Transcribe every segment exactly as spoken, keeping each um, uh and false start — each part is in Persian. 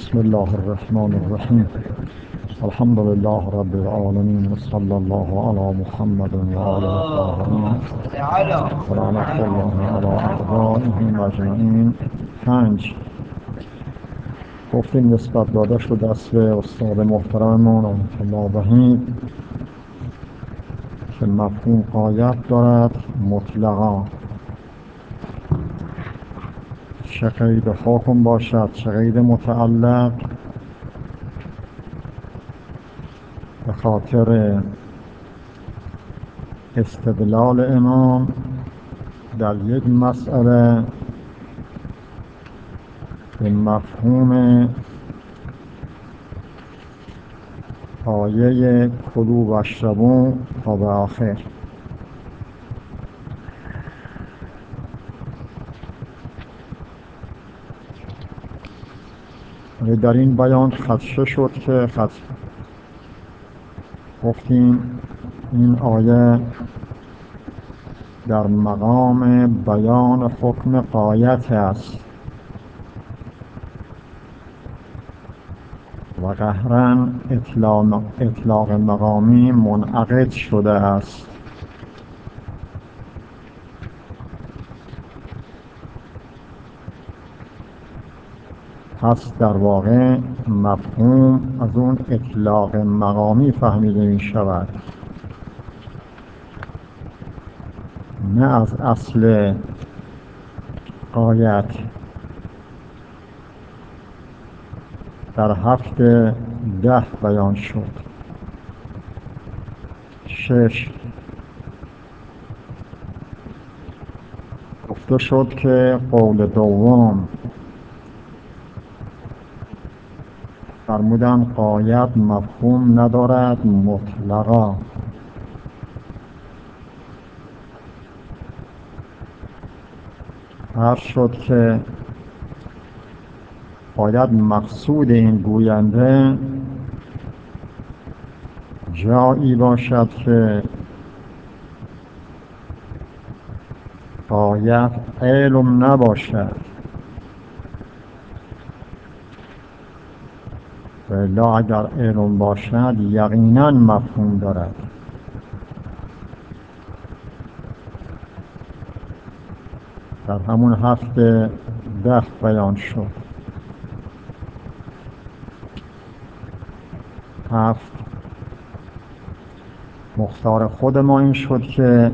بسم الله الرحمن الرحیم. الحمد لله رب العالمین و صلی الله علی محمد و آله الطاهرین و لعنة الله علی اعدائهم اجمعین. پنج گفتیم نسبت داده شده است به استاد محترممون آیت الله وحید که مفهوم غایت دارد مطلقا، چه قید حکم باشد چه قید متعلق، به خاطر استدلال امام در یک مسئله به مفهوم آیه کلوا واشربوا تا به آخر. در این بیان خدشه شد که خد... گفتیم این آیه در مقام بیان حکم غایت است و قهراً اطلاق, اطلاق مقامی منعقد شده است. پس در واقع مفهوم از اون اطلاق مقامی فهمیده می شود، نه از اصل غایت. در هفته ده بیان شد. شش گفته شد که قول دوم فرمودن غایت مفهوم ندارد مطلقا. عرض شد که باید مقصود این گوینده جایی باشد که غایت علم نباشد، و الا اگر علم باشد یقینا مفهوم دارد. در همون هفته ده بیان شد. هفت مختار خود ما این شد که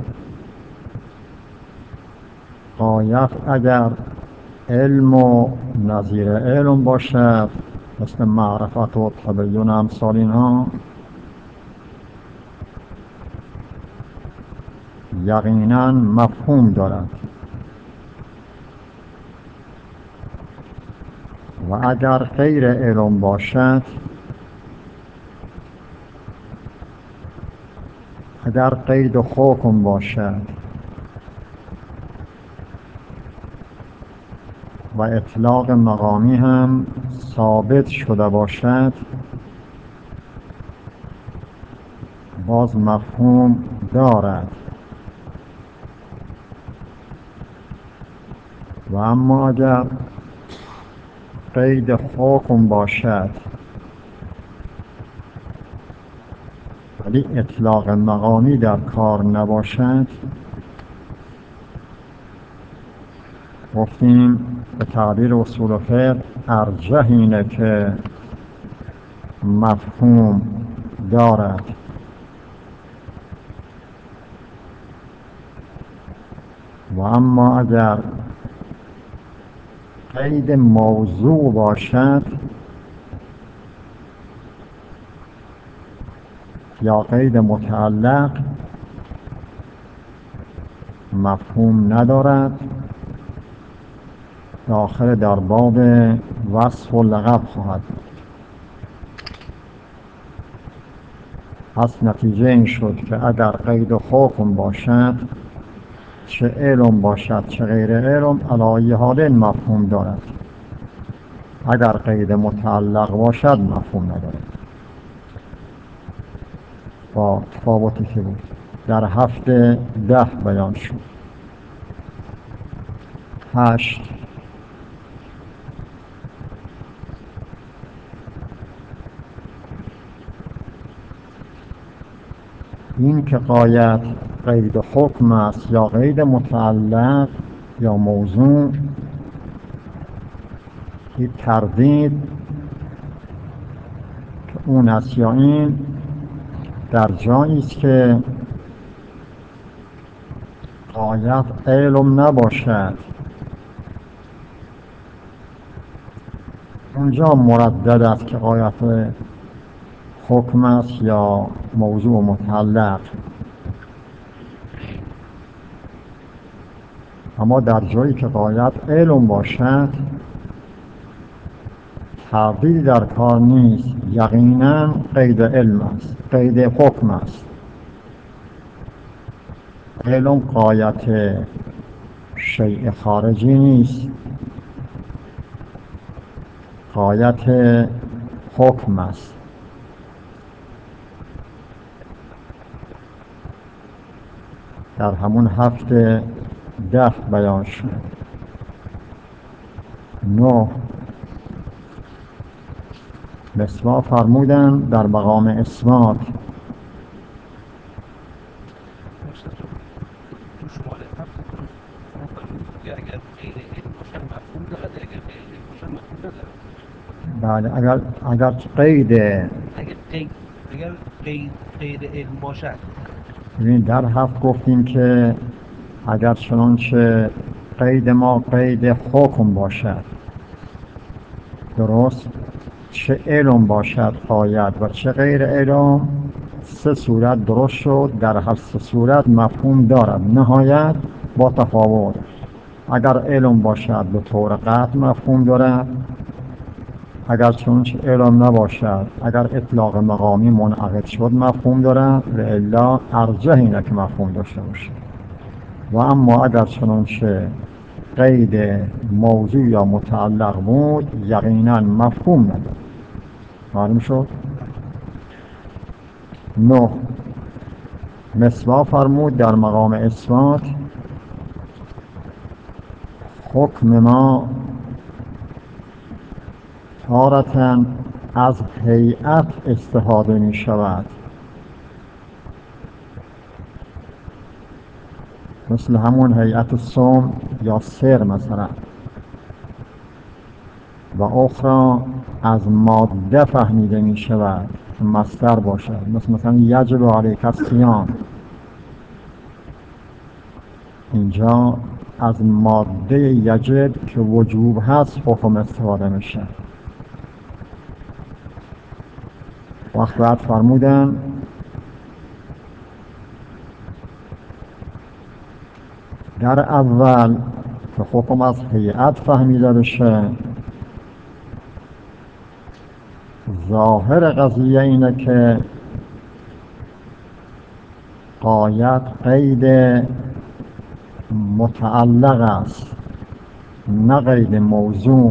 غایت اگر علم و نظیر علم باشد، مثل معرفت و تبیین امثال اینها، یقینا مفهوم دارد. و اگر غیر علم باشد، اگر قید و حکم باشد و اطلاق مقامی هم ثابت شده باشد، باز مفهوم دارد. و اما اگر قید حکم باشد ولی اطلاق مقامی در کار نباشد، گفتیم به تعبیر اصول فقه ارجح اینه که مفهوم دارد. و اما اگر قید موضوع باشد یا قید متعلق، مفهوم ندارد، داخل در باب وصف و لقب خواهد. پس نتیجه این شد که اگر قید و حکم باشد، چه علم باشد چه غیر علم، علی ای حال مفهوم دارد. اگر قید متعلق باشد مفهوم ندارد. با تفاوتی که بود در هفته ده بیان شد. هشت این که غایت قید حکم است یا قید متعلق یا موضوع، این تردید که اون است یا این در جایی است که غایت علم نباشد، اونجا مردد است که غایت حکم است یا موضوع متعلق. اما در جایی که غایت علم باشد تردیدی در کار نیست، یقینا قید علم است، قید حکم است. علم غایت شیء خارجی نیست، غایت حکم است. در همون هفته ده بیان شد. نه، مسوا فرمودن در مقام اثبات. بله، اگر اگر قید اگر قید اگر قید قید علم باشد. ببین در هفت گفتیم که اگر چنانچه قید ما قید حکم باشد، درست، چه علم باشد غایت و چه غیر علم، سه صورت درست شد. در هر سه صورت مفهوم دارد، نهایت با تفاوت. اگر علم باشد به طور قطع مفهوم دارد، اگر چنانچه علم نباشد، اگر اطلاق مقامی منعقد شد مفهوم دارد و الا ارجح اینه که مفهوم داشته باشه. و اما اگر چنانچه قید موضوع یا متعلق بود یقینا مفهوم ندارد. معلوم شد؟ نه، مسوا فرمود در مقام اثبات حکم ما تارةً از هیئت استفاده می شود، مثل همون هیئت صوم یا سر مثلا. و اخرى از ماده فهمیده می شود که مصدر باشد، مثل مثلا یجب علیک الصیام. اینجا از ماده یجب که وجوب هست حکم استفاده میشه. وقت بعد فرمودن در اول که حکم از هیئت فهمیده بشه، ظاهر قضیه اینه که غایت قید متعلق است نه قید موضوع.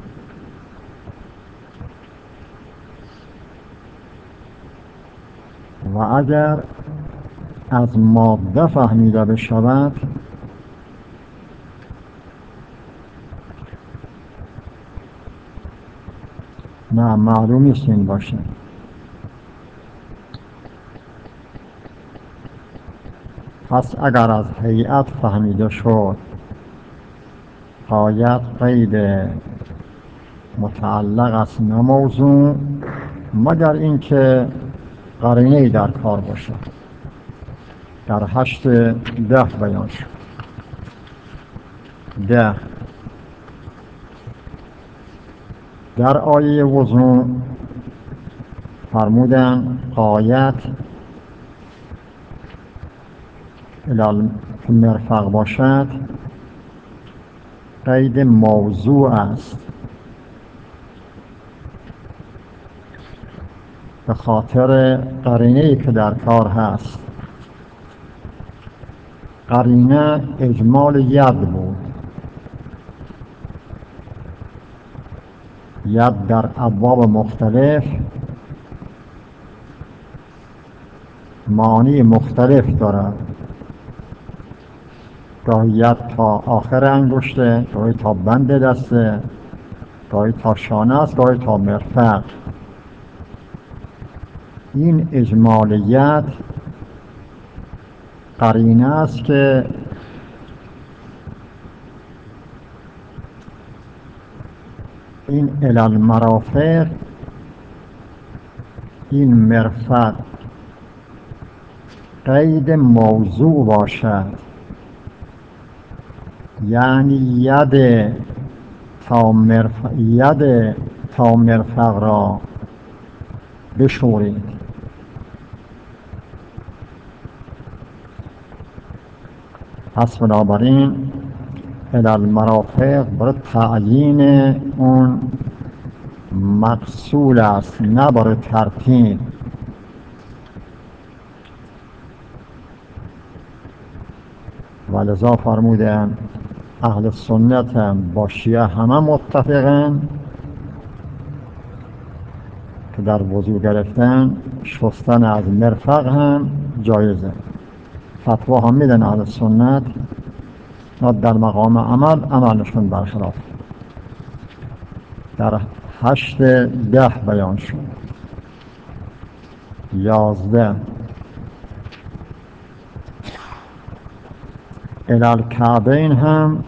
و اگر از ماده فهمیده بشود نه، معلوم نیست این باشه. پس اگر از هیئت فهمیده شد غایت قید متعلق است نه موضوع، مگر اینکه قرینه‌ای در کار باشه. در هشت ده بیان شد. ده، در آیه وضوع فرمودن غایت الی المرفق باشد قید موضوع است، به خاطر قرینه‌ای که در کار هست. قرینه اجمال ید بود. ید در ابواب مختلف معانی مختلف دارد. گاهی ید تا آخر انگشته، گاهی تا بند دسته، گاهی تا شانه است، گاهی تا مرفق. این اجمال ید قرینه است که این المرافق، این مرفق قید موضوع باشد، یعنی ید تا مرفق, ید تا مرفق را بشورید. پس بنابراین المرافق برای تعیین اون مقصول است، نه برای ترتیب. ولذا فرمودن اهل سنت هم با شیعه همه متفقن که در وضو گرفتن شستن از مرفق هم جایزه. فتوا هم میدن اهل سنت، نه در مقام عمل عملشون برخلاف. در هشت ده بیان شد. یازده الالکعبین هم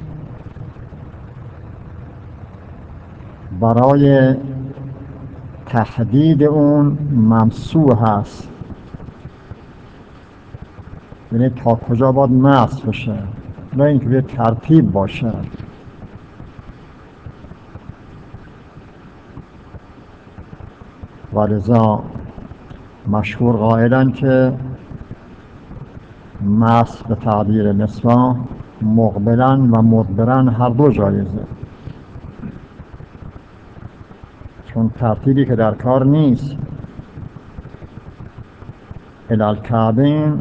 برای تحدید اون ممسوح هست، یعنی تا کجا باید مسح بشه، نه اینکه به ترتیب باشه. ولذا مشهور قائلن که مسح به تعبیر مسواک مقبلا و مدبرا هر دو جایزه، چون ترتیبی که در کار نیست. الالکعبین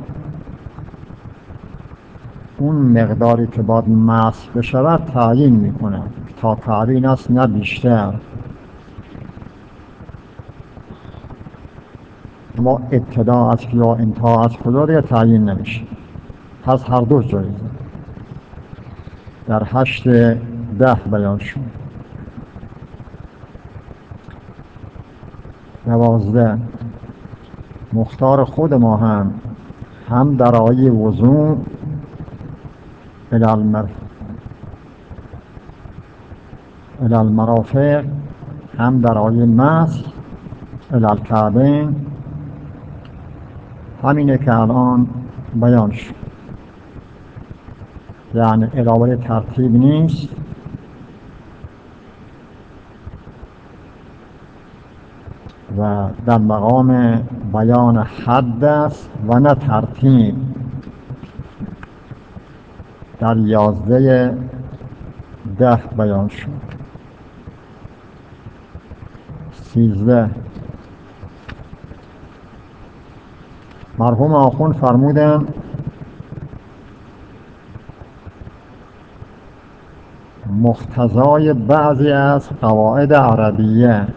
اون مقداری که باید مسح بشود تعیین میکنه، تا کعبین است نه بیشتر. ما ابتدا از یا انتها از کجا دیگه تعیین نمیشه، پس هر دو جایزه. در هشت ده بیان شد. دوازده مختار خود ما هم هم در آیه وضوع الالمرافق، هم در آیه مسح الالکعبین، همینه که الان بیان شد. یعنی علاوه ترتیب نیست، و در مقام بیان حد است و نه ترتیب. در یازده ده بیان شد. سیزده مرحوم آخوند فرمودن مقتضای بعضی از قواعد عربیه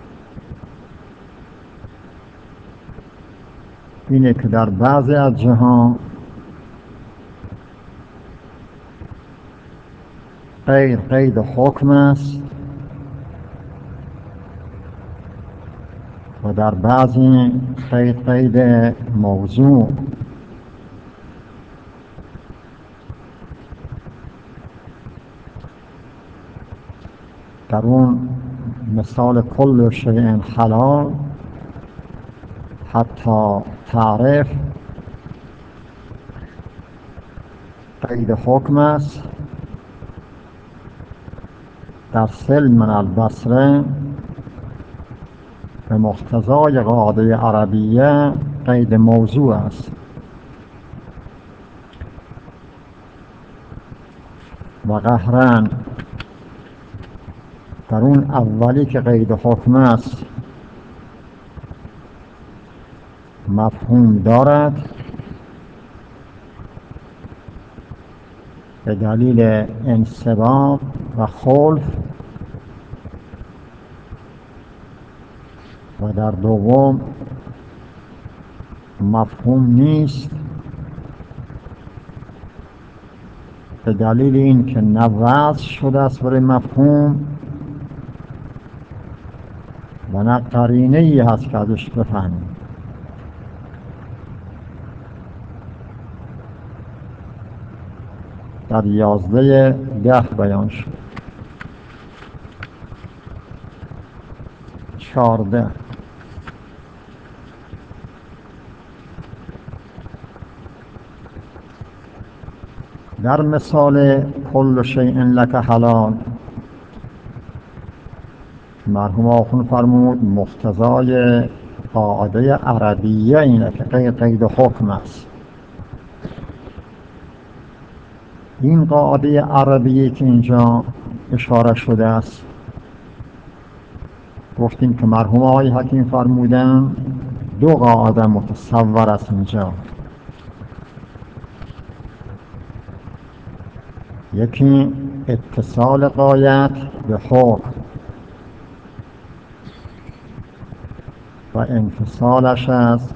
اینه که در بعضی از جهان غیر قید حکم است و در بعضی قید قید موضوع. در اون مثال کل شیء حلال حتی تعرف قید حکم است. در سلم من البصره به مقتضای قاعده عربیه قید موضوع است. و قهرن در اون اولی که قید حکم است مفهوم دارد به دلیل انصباغ و خلف، و در دوم مفهوم نیست به دلیل این که نه وضع شده است برای مفهوم و نه قرینه ای هست که ازش بفهمیم. در یازده ده بیان شد. چارده در مثال کل شیء لک حلال مرحوم آخوند فرمود مقتضای قاعده عربیه اینه که قید قید حکم است. این قاعده عربیه که اینجا اشاره شده است گفتیم که مرحوم آقای حکیم فرمودن دو قاعده متصور است اینجا. یکی اتصال غایت به حکم و انفصالش از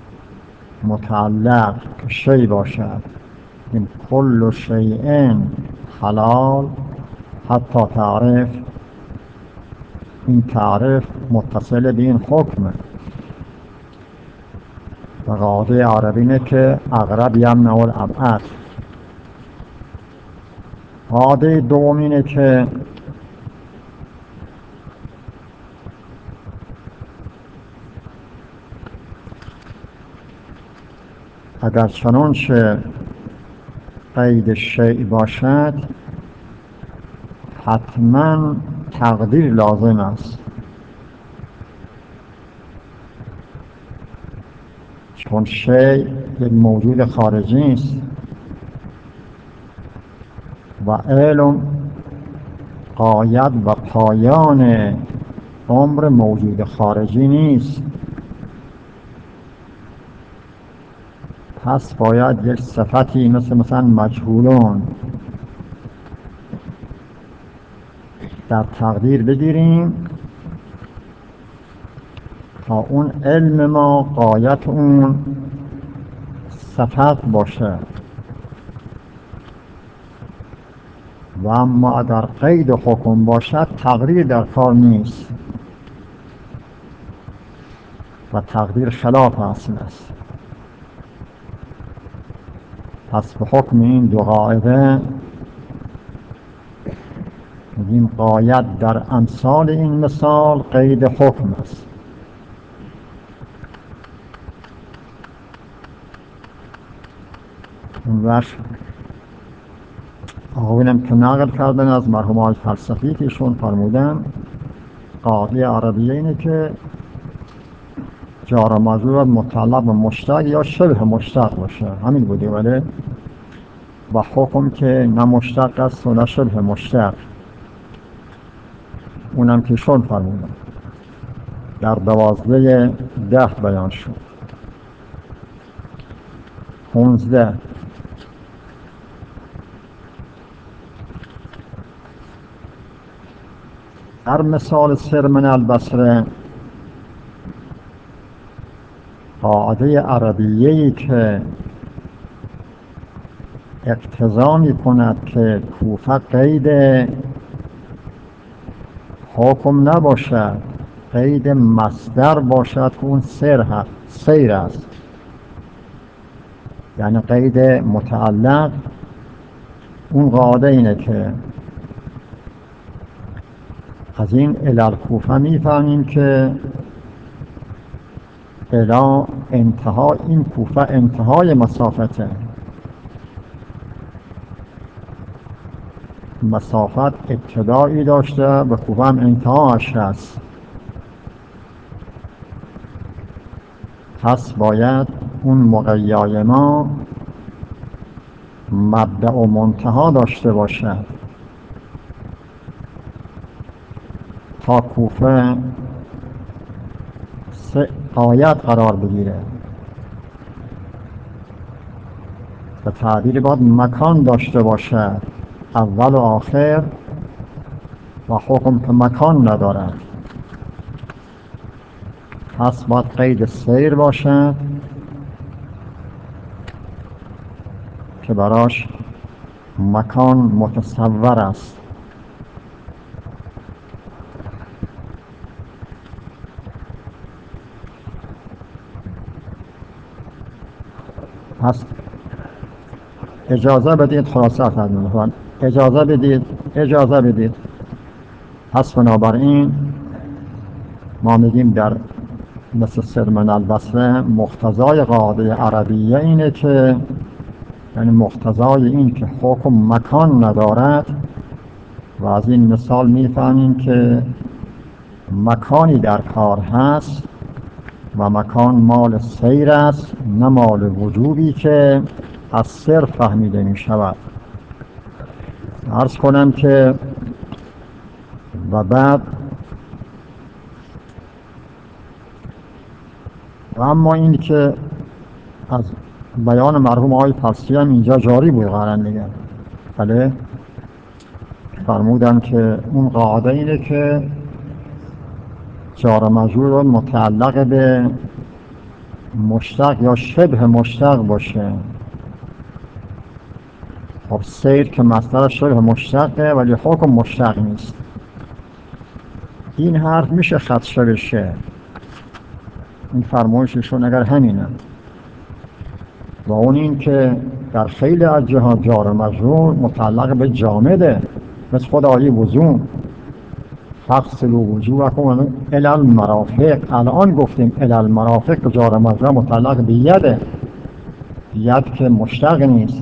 متعلق که شی باشد. این کل شیء حلال حتی تعریف، این تعریف متصل به این حکمه و قاعده عربی اینه که اقرب یمنع الابعد. قاعده دوم اینه که اگر چنانچه قید شیء باشد حتما تقدیر لازم است، چون شیء یک موجود خارجی است و علم غایت و پایان امر موجود خارجی نیست. پس باید یک صفتی مثل مثلا مجهولون در تقدیر بگیریم تا اون علم ما غایت اون صفت باشه. و اما اگر قید حکم باشد تقدیر در کار نیست و تقدیر خلاف اصل است. پس به حکم این دو قاعده میگیم غایت در امثال این مثال قید حکم است. اون وقت آقایونم که نقل کردن از مرحوم های فلسفی که ایشون فرمودن قاعده عربیه اینه که جار و مجرور متعلق به مشتق یا شبه مشتق باشه، همین بوده. ولی و حکم که نه مشتق است و نه شبه مشتق، اونم که ایشون فرمودن در دوازده ده بیان شد. پونزده در مثال سر من البصره قاعده عربیه‌ای که اقتضا می کند که کوفه قید حکم نباشد، قید مصدر باشد که اون سر هست، سیر است، یعنی قید متعلق. اون قاعده اینه که از این الی کوفه میفهمیم که الی انتها، این کوفه انتهای مسافته، مسافت ابتدایی داشته و کوفه هم انتهاش هست. پس باید اون مقیای ما مبدأ و منتها داشته باشد تا کوفه غایت قرار بگیره. و تعبیر باید مکان داشته باشد، اول و آخر، و حکم که مکان ندارد. پس باید قید سیر باشد که براش مکان متصور است. پس اجازه بدید خلاصه فرمودن اجازه بدید اجازه بدید پس بنابراین ما میگیم در مثل سرمن البصره مقتضای قاعده عربیه اینه که یعنی مقتضای این که حکم مکان ندارد و از این مثال میفهمیم که مکانی در کار هست و مکان مال سیر است نه مال وجوبی که از سر فهمیده می شود. عرض کنم که و بعد و اما این که از بیان مرحوم آقای فصلی هم اینجا جاری بود قرن دیگه بله فرمودن که اون قاعده اینه که جار مجرور متعلق به مشتق یا شبه مشتق باشه. خب سیر که مصدرش شبه مشتقه ولی حکم مشتق نیست. این حرف میشه خدشه بشه، این فرمایششون اگر همینه و اون این که در خیلی از جهات جار مجرور متعلق به جامده مثل خود آیه وضو فغسلوا وجوهکم الی المرافق. الان گفتیم الی المرافق جار مجرور متعلق به یده، ید که مشتق نیست.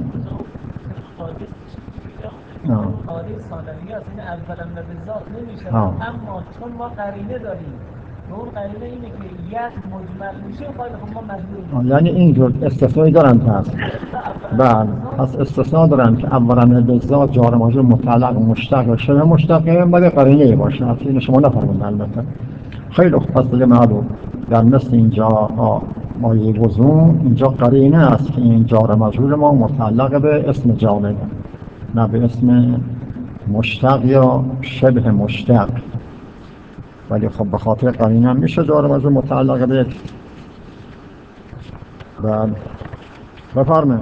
قاعده ثانویه است، این اولا به ذات نمیشه اما چون ما قرینه داریم و اون قرینه اینه که ید مجمل میشه خواهد خب ما مجبوریم یعنی اینجور استثنایی دارن پس بله پس استثناء دارن که اولا به ذات جار مجرور متعلق مشتق و شبه مشتقه باید قرینه باشه. اصلا این شما نفرمونده البته. خیلی خوب پس دیگه معلوم در مثل اینجا آیه وضو اینجا قرینه است که این جار مجرور ما متعلق به اسم جامده نه به اسم مشتق یا شبه مشتق، ولی خب به خاطر قرینه میشه جار مجرور متعلق به بله بفرمایید.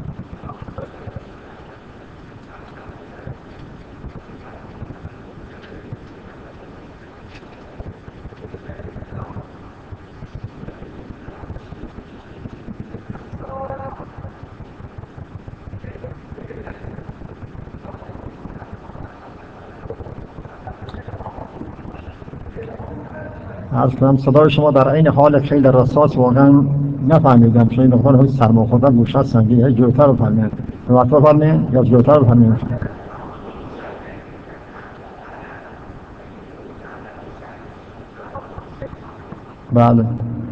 عرض کنم صدای شما در این حال خیلی رساس واقعا نفهمیدم چون این مقدار هایی سرما خوردن گوشت سنگین هی جلوتر رو فرمید وقت بفرمید یا جلوتر رو فرمید. بله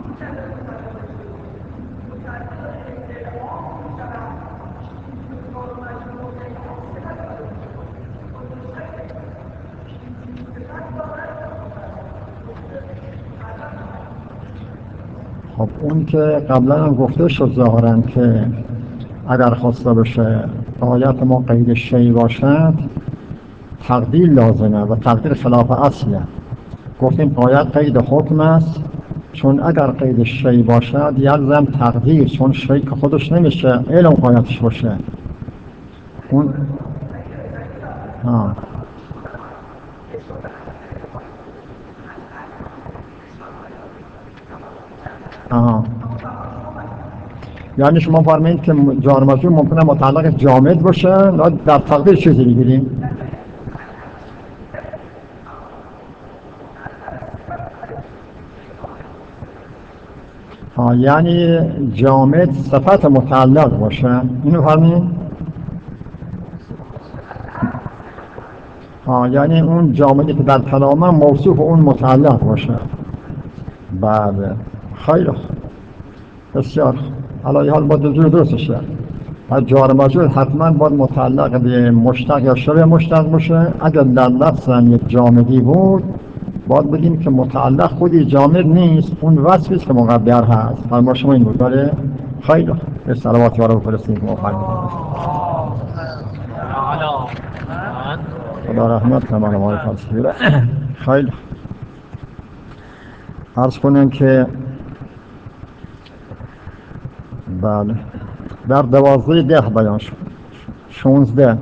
خب اون که قبلا هم گفته شد ظاهراً که اگر خواسته بشه آیت ما قید شیء باشد تقدیر لازمه و تقدیر خلاف اصله. گفتیم آیت قید حکم است چون اگر قید شیء باشد یلزم تقدیر چون شیء که خودش نمیشه علم آیتش باشه. اون ها آها یعنی شما فرمایید که جار مجرور ممکنه متعلق جامد باشه در تقدیر چیزی بگیریم. ها یعنی جامد صفت متعلق باشه اینو فرمایید. ها یعنی اون جامدی که در کلامه موصوف اون متعلق باشه. بله خیلی بسیار علی حال با دو جور درستش کرد. از جار مجرور حتما باید متعلق به مشتق یا شبه مشتق باشه. اگر در لفظ هم یک جامدی بود باید بگیم که متعلق خودی جامد نیست اون وصفی است که مقدر هست. فرما شما این بود داره خیلی به صلوات یارو بفرستید موفق خدا رحمت کنه من آقای فلسفی. خیلی عرض کنم که بله در دوازده ده بیان شد. شونزده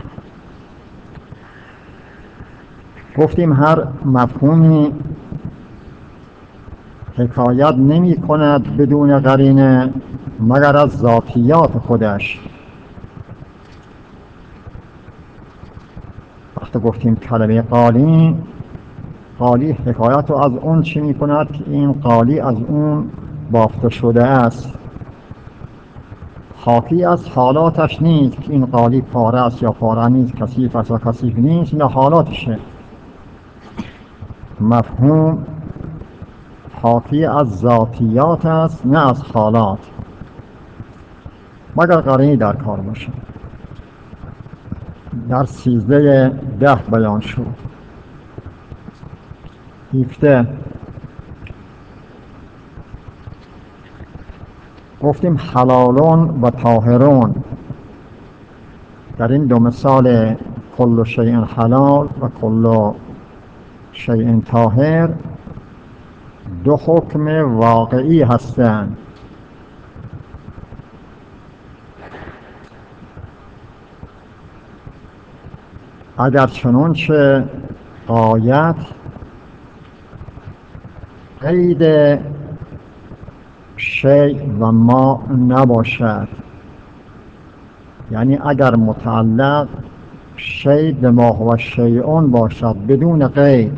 گفتیم هر مفهومی حکایت نمی کند بدون قرینه مگر از ذاتیات خودش وقتی گفتیم کلمه قالی، قالی حکایت رو از اون چی می کند که این قالی از اون بافته شده است، حاکی از حالاتش نیست که این قالی پاره است یا پاره نیست، کثیف است یا کثیف نیست، نه حالاتشه. مفهوم حاکی از ذاتیات است نه از حالات، مگر قرینی در کار باشه. در سیزده ده بیان شد. هفده گفتیم حلالون و طاهرون. در این دو مثال کل شیء حلال و کل شیء طاهر دو حکم واقعی هستند. اگر چنانچه آیت قید شیء و ما نباشد، یعنی اگر متعلق شیء به ما هو شیء باشد بدون قید،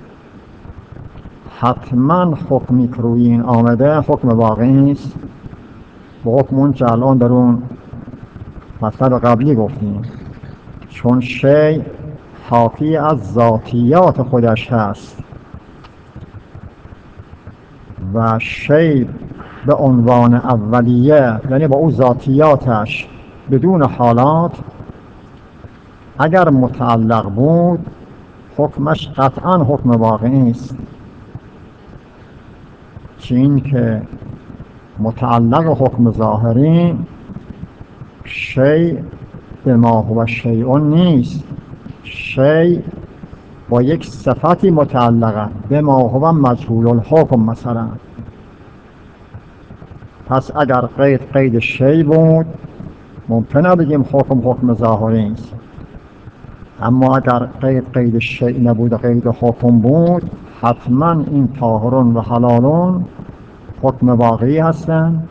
حتما حکمی که روی این آمده حکم واقعی است. به حکم اون که الان در اون مطلب قبلی گفتیم، چون شیء حاکی از ذاتیات خودش هست و شیء به عنوان اولیه، یعنی با او ذاتیاتش بدون حالات، اگر متعلق بود حکمش قطعا حکم واقعی است. چه این که متعلق حکم ظاهری شیء به ما هو شیء نیست، شیء با یک صفتی متعلقه، به ما هو مجهول الحکم مثلا. پس اگر قید قید شیء بود ممکنه بگیم حکم حکم ظاهری است، اما اگر قید قید شیء نبود قید حکم بود، حتما این طاهرون و حلالون حکم واقعی هستند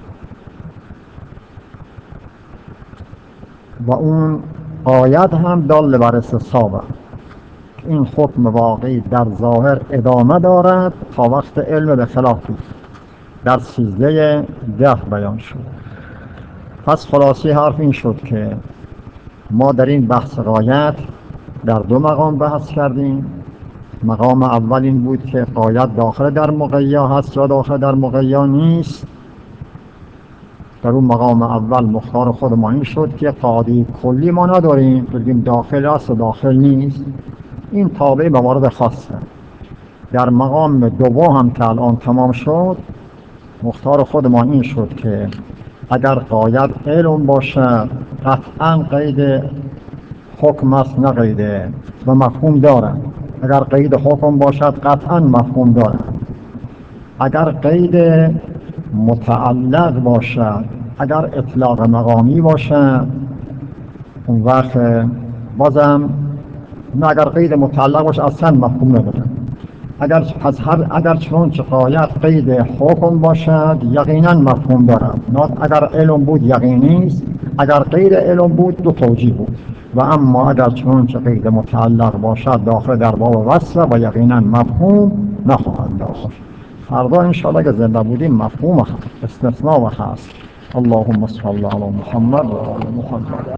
و اون آیت هم دال بر استصحابه. این حکم واقعی در ظاهر ادامه دارد تا وقت علم به خلافی. در سیزده ده بیان شد. پس خلاصی حرف این شد که ما در این بحث غایت در دو مقام بحث کردیم. مقام اول این بود که غایت داخل در مقیا هست یا داخل در مقیا نیست. در اون مقام اول مختار خود ما این شد که قاعده کلی ما نداریم بگیم داخل است و داخل نیست، این تابع موارد خاصه. در مقام دوم هم که الان تمام شد، مختار خود ما این شد که اگر غایت علم باشد قطعا قید حکم است نه قید و مفهوم دارد. اگر قید حکم باشد قطعا مفهوم دارد. اگر قید متعلق باشد، اگر اطلاق مقامی باشد، اون وقت بازم نه، اگر قید متعلق باشد اصلا مفهوم نداره. اگر پس هر اگر چون چه غایت قید حکم باشد یقینا مفهوم دارد. نه اگر علم بود یقینی است، اگر قید علم بود دو توجیه بود. و اما اگر چون چه قید متعلق باشد داخل در باب وصف و یقینا مفهوم نخواهد داشت. فردا انشاءالله اگر زنده بودیم مفهوم استثناء و هست. اللهم صل علی محمد و آل محمد.